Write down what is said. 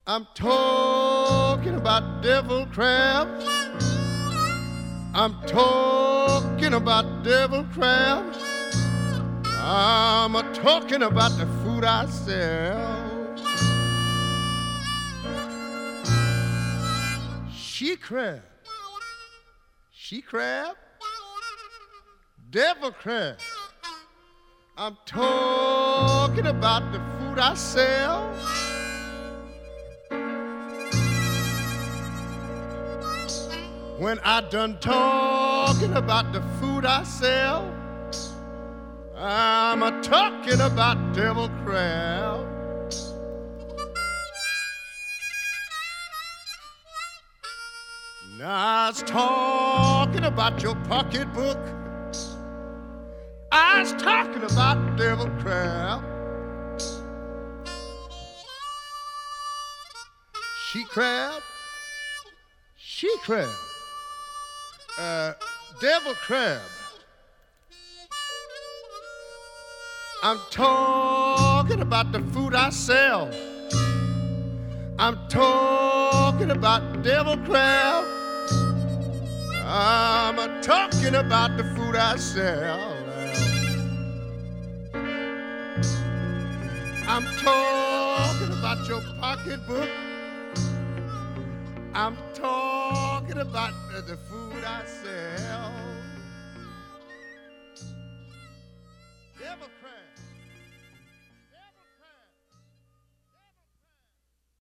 I'm talking about devil crabs. I'm talking about devil crabs. I'm talking about the food I sell. She crab, devil crab. I'm talking about the food I sell. When I done talking about the food I sell, I'm a talking about devil crab. Now I was talking about your pocketbook. I was talking about devil crab. She crab, devil crab. I'm talking about the food I sell. I'm talking about devil crab. I'm talking about the food I sell. I'm talking about your pocketbook. I'm talking about the food I sell.